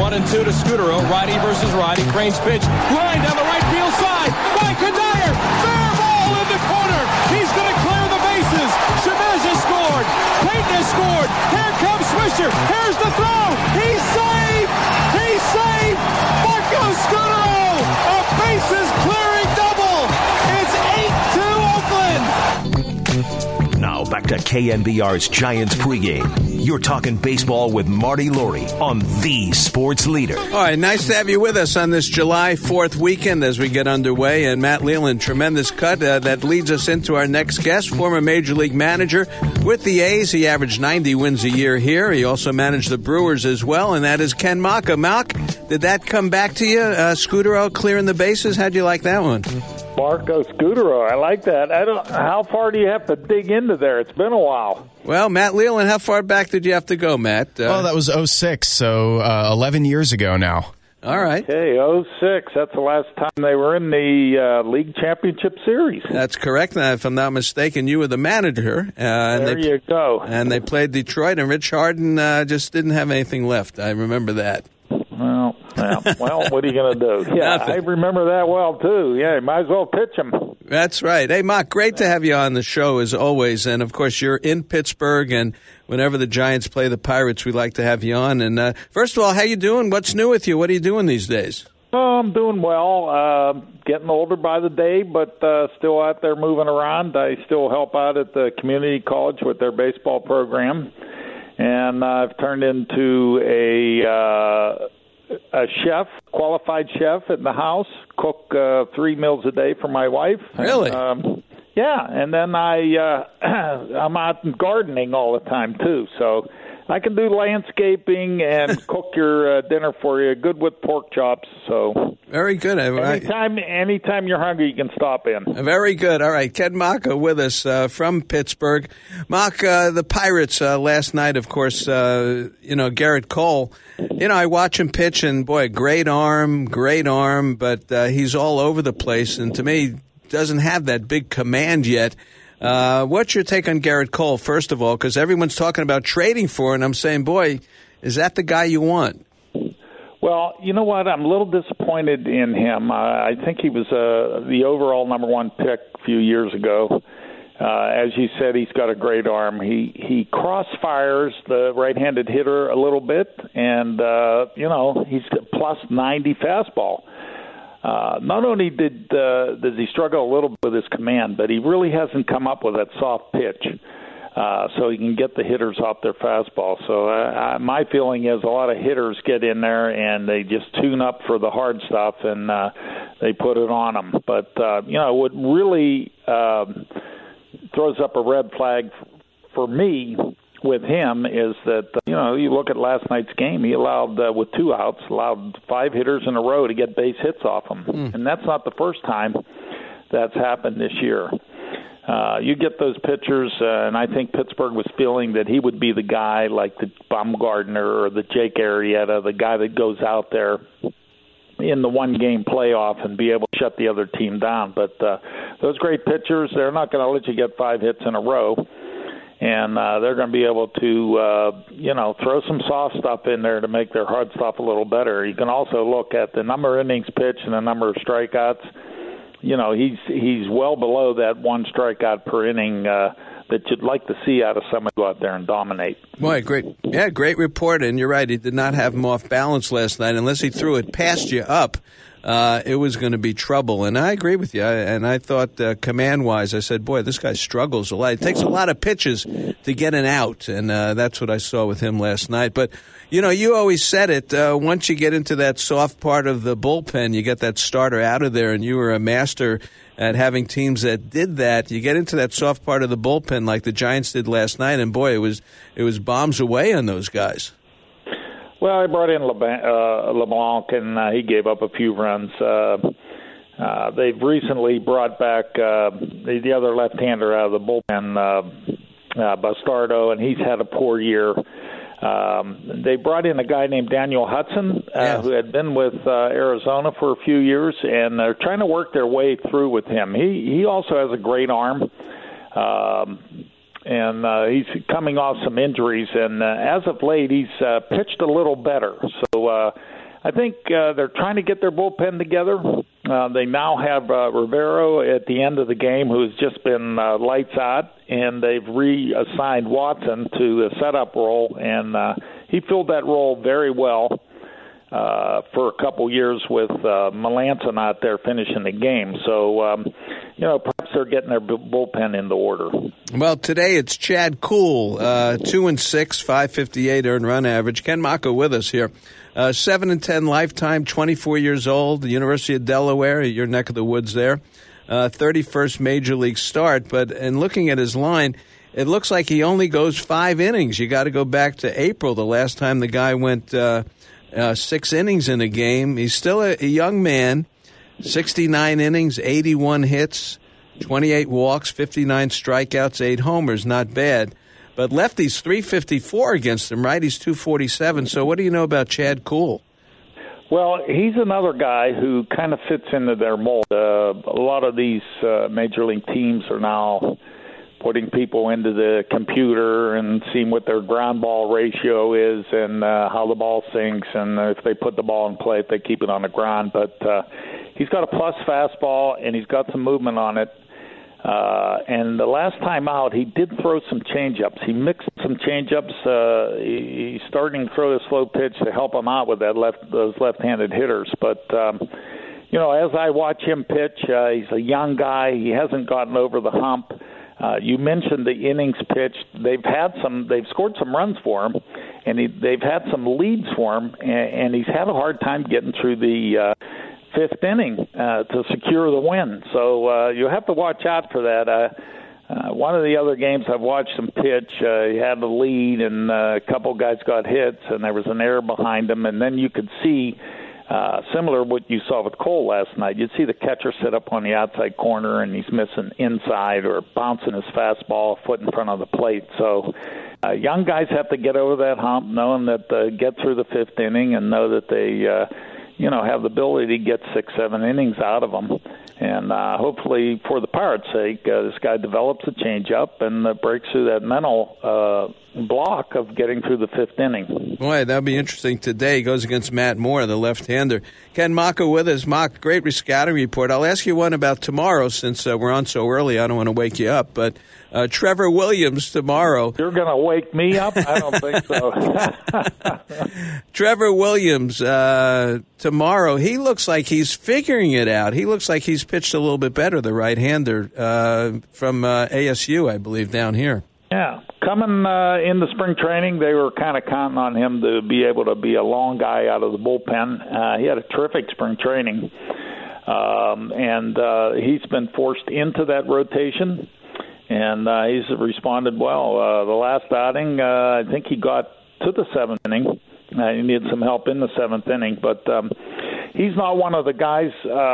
1-2 to Scutaro. Righty versus righty. Crane's pitch. Line down the right field side. Mike Dyer. Fair ball in the corner. He's going to clear the bases. Chavez has scored. Peyton has scored. Here comes Swisher. Here's the throw. He's saved. He's saved. Marco Scutaro. A bases clearing double. It's 8-2 Oakland. Now back to KNBR's Giants pregame. You're talking baseball with Marty Laurie on the Sports Leader. All right, nice to have you with us on this July 4th weekend as we get underway. And Matt Leland, tremendous cut that leads us into our next guest, former Major League manager with the A's. He averaged 90 wins a year here. He also managed the Brewers as well, and that is Ken Macha. Malk, did that come back to you? Scutaro clearing the bases? How'd you like that one? Marco Scutaro, I like that. How far do you have to dig into there? It's been a while. Well, Matt Leland, how far back did you have to go, Matt? That was 2006, so 11 years ago now. All right. Okay, 2006. That's the last time they were in the League Championship Series. That's correct. And if I'm not mistaken, you were the manager. There you go. And they played Detroit, and Rich Harden just didn't have anything left. I remember that. Well, what are you going to do? Yeah, I remember that well, too. Yeah, you might as well pitch him. That's right. Hey, Mark, great to have you on the show, as always. And, of course, you're in Pittsburgh, and whenever the Giants play the Pirates, we like to have you on. And, first of all, how you doing? What's new with you? What are you doing these days? Oh, I'm doing well. Getting older by the day, but still out there moving around. I still help out at the community college with their baseball program. And I've turned into a chef, qualified chef in the house, cook 3 meals a day for my wife. Really? Yeah, and then I'm out gardening all the time, too. So I can do landscaping and cook your dinner for you, good with pork chops. So very good. Anytime you're hungry, you can stop in. Very good. All right, Ken Macha with us from Pittsburgh. Macha, the Pirates last night, of course, Garrett Cole. I watch him pitch, and, boy, great arm, but he's all over the place, and to me, doesn't have that big command yet. What's your take on Garrett Cole, first of all? Because everyone's talking about trading for him, and I'm saying, boy, is that the guy you want? Well, you know what? I'm a little disappointed in him. I think he was the overall number 1 pick a few years ago. As you said, he's got a great arm. He crossfires the right-handed hitter a little bit, and, he's plus 90 fastball. Not only does he struggle a little bit with his command, but he really hasn't come up with that soft pitch so he can get the hitters off their fastball. So my feeling is a lot of hitters get in there and they just tune up for the hard stuff and they put it on them. But, what really throws up a red flag for me with him is that, you look at last night's game, he allowed, with 2 outs, allowed 5 hitters in a row to get base hits off him. And that's not the first time that's happened this year. You get those pitchers, and I think Pittsburgh was feeling that he would be the guy like the Baumgartner or the Jake Arrieta, the guy that goes out there in the one-game playoff and be able to shut the other team down. But those great pitchers, they're not going to let you get 5 hits in a row. And they're going to be able to, throw some soft stuff in there to make their hard stuff a little better. You can also look at the number of innings pitched and the number of strikeouts. He's well below that 1 strikeout per inning that you'd like to see out of somebody go out there and dominate. Boy, great. Yeah, great report. And you're right, he did not have him off balance last night. Unless he threw it past you up, it was going to be trouble. And I agree with you. And I thought command-wise, I said, boy, this guy struggles a lot. It takes a lot of pitches to get an out. And that's what I saw with him last night. But, you always said it. Once you get into that soft part of the bullpen, you get that starter out of there, and you were a master at having teams that did that. You get into that soft part of the bullpen like the Giants did last night, and, boy, it was bombs away on those guys. Well, I brought in LeBlanc, and he gave up a few runs. They've recently brought back the other left-hander out of the bullpen, Bastardo, and he's had a poor year. They brought in a guy named Daniel Hudson, who had been with Arizona for a few years, and they're trying to work their way through with him. He also has a great arm. and he's coming off some injuries. And as of late, he's pitched a little better. So I think they're trying to get their bullpen together. They now have Rivero at the end of the game, who's just been lights out, and they've reassigned Watson to a setup role, and he filled that role very well for a couple years with Melancon out there finishing the game. So, perhaps they're getting their bullpen into order. Well, today it's Chad Kuhl, 2-6, 558 earned run average. Ken Maka with us here. 7-10 lifetime, 24 years old, the University of Delaware, your neck of the woods there. 31st major league start, but in looking at his line, it looks like he only goes 5 innings. You got to go back to April, the last time the guy went 6 innings in a game. He's still a young man, 69 innings, 81 hits, 28 walks, 59 strikeouts, 8 homers, not bad. But lefty's 354 against him, right? He's 247. So what do you know about Chad Kuhl? Well, he's another guy who kind of fits into their mold. A lot of these major league teams are now putting people into the computer and seeing what their ground ball ratio is and how the ball sinks, and if they put the ball in play, if they keep it on the ground. But he's got a plus fastball, and he's got some movement on it. And the last time out, he did throw some changeups. He mixed some changeups. He's starting to throw the slow pitch to help him out with those left-handed hitters. But as I watch him pitch, he's a young guy. He hasn't gotten over the hump. You mentioned the innings pitched. They've scored some runs for him, and they've had some leads for him, and he's had a hard time getting through the fifth inning to secure the win. So you have to watch out for that. One of the other games I've watched him pitch, he had the lead, and a couple guys got hits, and there was an error behind him, and then you could see, similar to what you saw with Cole last night, you'd see the catcher sit up on the outside corner, and he's missing inside or bouncing his fastball a foot in front of the plate. So young guys have to get over that hump, knowing that get through the fifth inning and know that they have the ability to get 6-7 innings out of them. And hopefully, for the Pirates' sake, this guy develops a changeup and breaks through that mental block of getting through the fifth inning. Boy, that'll be interesting today. He goes against Matt Moore, the left-hander. Ken Maka with us. Maka, great scouting report. I'll ask you one about tomorrow since we're on so early. I don't want to wake you up, but Trevor Williams tomorrow. You're going to wake me up? I don't think so. Trevor Williams tomorrow, he looks like he's figuring it out. He looks like he's pitched a little bit better, the right-hander from ASU, I believe, down here. Yeah. Coming in the spring training, they were kind of counting on him to be able to be a long guy out of the bullpen. He had a terrific spring training, and he's been forced into that rotation, and he's responded well. The last outing, I think he got to the seventh inning. He needed some help in the seventh inning, but he's not one of the guys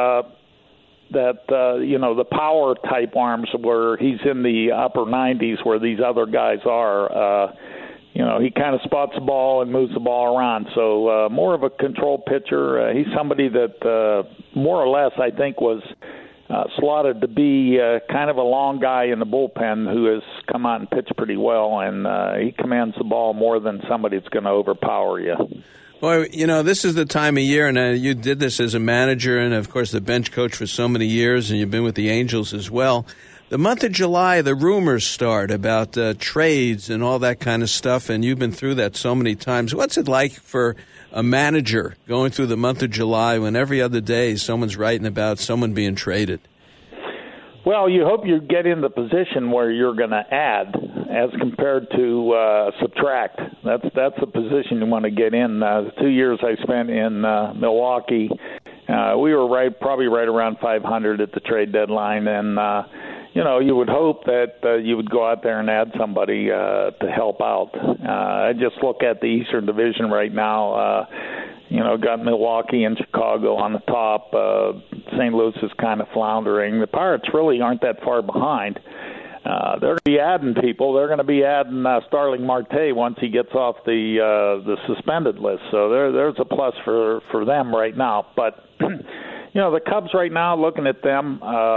that the power type arms where he's in the upper 90s where these other guys are. He kind of spots the ball and moves the ball around. So more of a control pitcher. He's somebody that more or less I think was slotted to be kind of a long guy in the bullpen who has come out and pitched pretty well, and he commands the ball more than somebody that's going to overpower you. Boy, this is the time of year, and you did this as a manager and, of course, the bench coach for so many years, and you've been with the Angels as well. The month of July, the rumors start about trades and all that kind of stuff, and you've been through that so many times. What's it like for a manager going through the month of July when every other day someone's writing about someone being traded? Well, you hope you get in the position where you're going to add as compared to subtract. That's the position you want to get in. The 2 years I spent in Milwaukee, we were probably right around 500 at the trade deadline, and you would hope that you would go out there and add somebody to help out. I just look at the Eastern Division right now. Got Milwaukee and Chicago on the top. St. Louis is kind of floundering. The Pirates really aren't that far behind. They're going to be adding people. They're going to be adding Starling Marte once he gets off the suspended list. So there's a plus for them right now. But the Cubs right now, looking at them,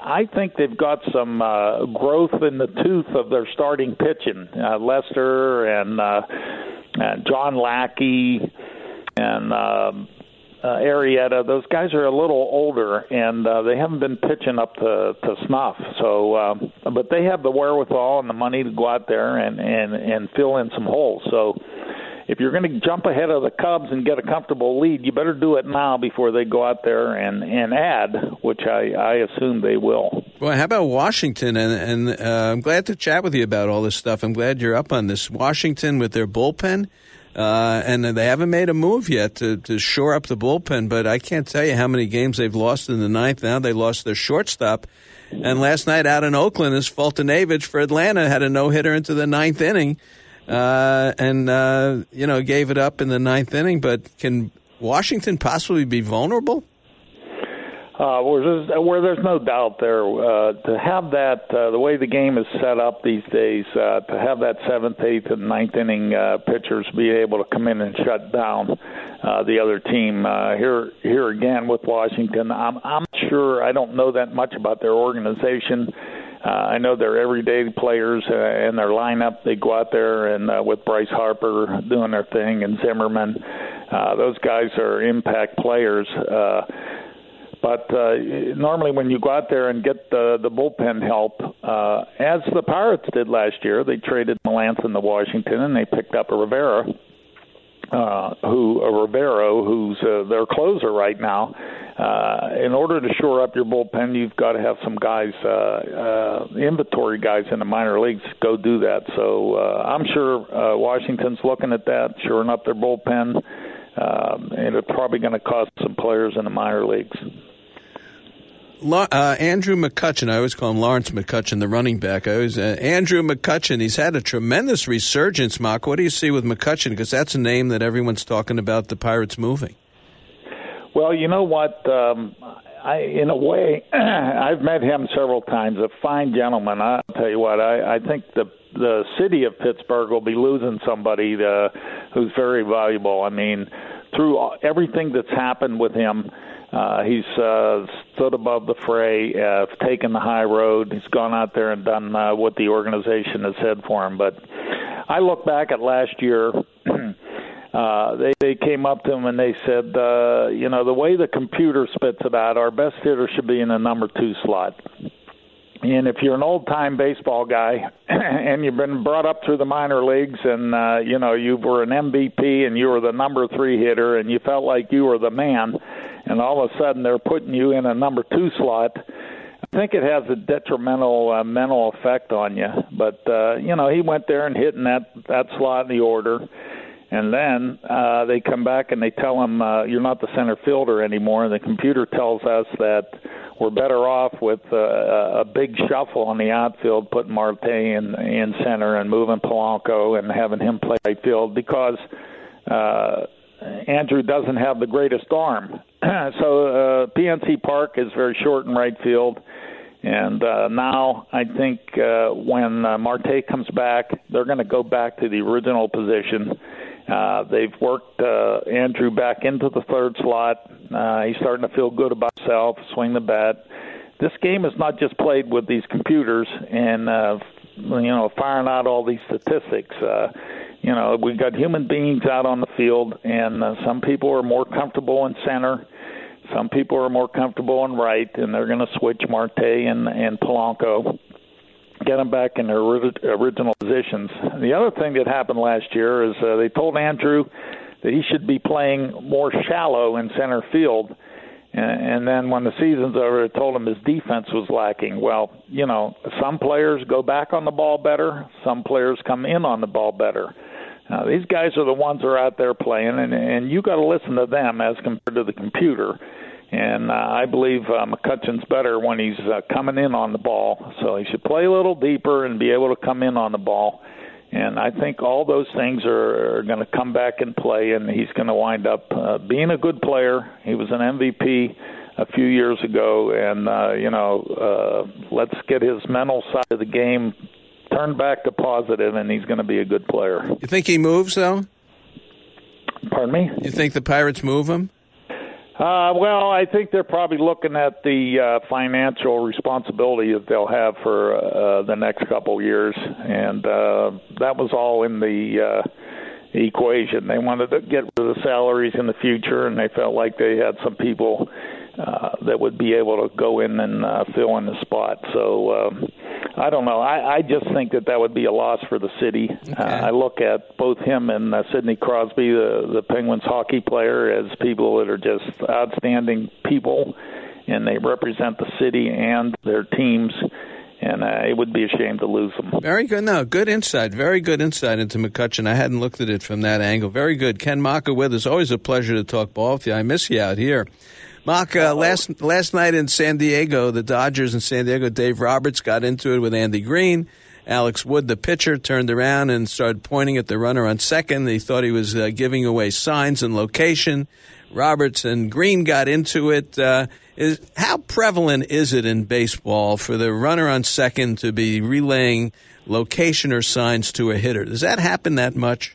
I think they've got some growth in the tooth of their starting pitching. Lester and John Lackey and Arrieta, those guys are a little older, and they haven't been pitching up to snuff. So, but they have the wherewithal and the money to go out there and fill in some holes. So, if you're going to jump ahead of the Cubs and get a comfortable lead, you better do it now before they go out there and add, which I assume they will. Well, how about Washington? And I'm glad to chat with you about all this stuff. I'm glad you're up on this. Washington with their bullpen. And they haven't made a move yet to shore up the bullpen, but I can't tell you how many games they've lost in the ninth. Now they lost their shortstop. And last night out in Oakland, is Fultonavich for Atlanta had a no-hitter into the ninth inning, and gave it up in the ninth inning. But can Washington possibly be vulnerable? Where there's no doubt there, to have that, the way the game is set up these days, to have that seventh, eighth, and ninth inning pitchers be able to come in and shut down the other team. Here again with Washington, I'm not sure. I don't know that much about their organization. I know they're everyday players in their lineup. They go out there and with Bryce Harper doing their thing and Zimmerman, those guys are impact players. But normally when you go out there and get the bullpen help, as the Pirates did last year, they traded Melanson to Washington and they picked up Rivero, who's their closer right now. In order to shore up your bullpen, you've got to have some guys, inventory guys in the minor leagues, go do that. So I'm sure Washington's looking at that, shoring up their bullpen, and it's probably going to cost some players in the minor leagues. Andrew McCutchen, I always call him Lawrence McCutchen, the running back. Andrew McCutchen, he's had a tremendous resurgence, Mark. What do you see with McCutchen? Because that's a name that everyone's talking about the Pirates moving. Well, you know what? In a way, I've met him several times. A fine gentleman. I'll tell you what. I think the city of Pittsburgh will be losing somebody who's very valuable. I mean, through everything that's happened with him, he's stood above the fray, taken the high road. He's gone out there and done what the organization has said for him. But I look back at last year. They came up to him and they said, the way the computer spits it out, our best hitter should be in the number 2 slot. And if you're an old-time baseball guy and you've been brought up through the minor leagues and, you were an MVP and you were the number 3 hitter and you felt like you were the man, and all of a sudden they're putting you in a number 2 slot, I think it has a detrimental mental effect on you. But, he went there and hit in that slot in the order. And then they come back and they tell him, you're not the center fielder anymore. And the computer tells us that we're better off with a big shuffle on the outfield, putting Marte in center and moving Polanco and having him play right field because Andrew doesn't have the greatest arm. So PNC Park is very short in right field. And now I think when Marte comes back, they're going to go back to the original position. They've worked Andrew back into the 3rd slot. He's starting to feel good about himself, swing the bat. This game is not just played with these computers and, firing out all these statistics. We've got human beings out on the field, and some people are more comfortable in center. Some people are more comfortable in right, and they're going to switch Marte and Polanco, get them back in their original positions. The other thing that happened last year is they told Andrew that he should be playing more shallow in center field, and then when the season's over, they told him his defense was lacking. Well, some players go back on the ball better, some players come in on the ball better. These guys are the ones that are out there playing, and you got to listen to them as compared to the computer. And I believe McCutchen's better when he's coming in on the ball. So he should play a little deeper and be able to come in on the ball. And I think all those things are going to come back and play, and he's going to wind up being a good player. He was an MVP a few years ago, and, let's get his mental side of the game turned back to positive, and he's going to be a good player. You think he moves, though? Pardon me? You think the Pirates move him? Well, I think they're probably looking at the financial responsibility that they'll have for the next couple of years, and that was all in the equation. They wanted to get rid of the salaries in the future, and they felt like they had some people that would be able to go in and fill in the spot. So I don't know. I just think that would be a loss for the city. Okay. I look at both him and Sidney Crosby, the Penguins hockey player, as people that are just outstanding people, and they represent the city and their teams. And it would be a shame to lose them. Very good. No, good insight. Very good insight into McCutcheon. I hadn't looked at it from that angle. Very good. Ken Macha with us. Always a pleasure to talk ball with you. I miss you out here. Macha, last night in San Diego, the Dodgers in San Diego, Dave Roberts got into it with Andy Green. Alex Wood, the pitcher, turned around and started pointing at the runner on second. He thought he was giving away signs and location. Roberts and Green got into it. How prevalent is it in baseball for the runner on second to be relaying location or signs to a hitter? Does that happen that much?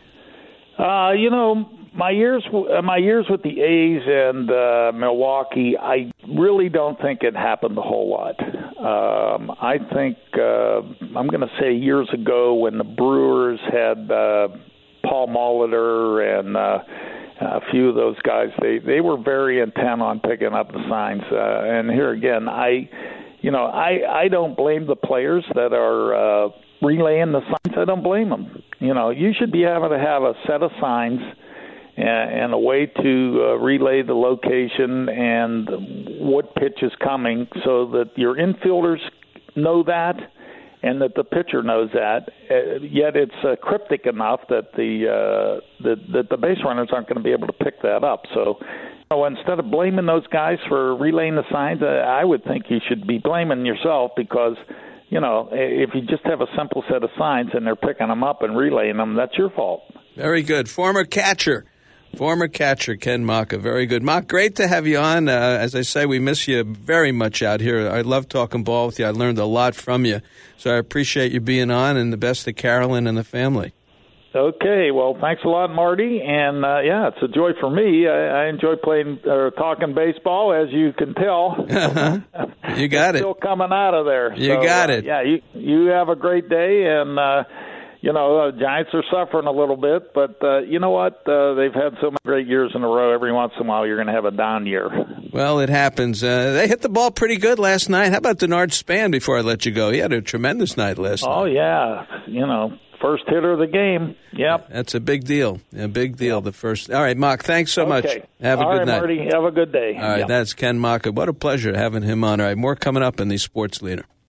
My years with the A's and Milwaukee, I really don't think it happened a whole lot. I think I'm going to say years ago when the Brewers had Paul Molitor and a few of those guys, they were very intent on picking up the signs. And here again, I don't blame the players that are relaying the signs. I don't blame them. You should be able to have a set of signs and a way to relay the location and what pitch is coming so that your infielders know that and that the pitcher knows that, yet it's cryptic enough that the base runners aren't going to be able to pick that up. So instead of blaming those guys for relaying the signs, I would think you should be blaming yourself because, if you just have a simple set of signs and they're picking them up and relaying them, that's your fault. Very good. Former catcher Ken Macha. Very good. Macha, great to have you on. As I say, we miss you very much out here. I love talking ball with you. I learned a lot from you. So I appreciate you being on, and the best to Carolyn and the family. Okay. Well, thanks a lot, Marty. And, it's a joy for me. I enjoy talking baseball, as you can tell. You got it. Still coming out of there. You got it. You have a great day, and Giants are suffering a little bit, but you know what? They've had so many great years in a row. Every once in a while, you're going to have a down year. Well, it happens. They hit the ball pretty good last night. How about Denard Span before I let you go? He had a tremendous night last night. Oh, yeah. First hitter of the game. Yep. That's a big deal. A big deal, the first. All right, Macha, thanks so much. Have a good night. Marty, have a good day. All right, that's Ken Macha. What a pleasure having him on. All right, more coming up in the Sports Leader.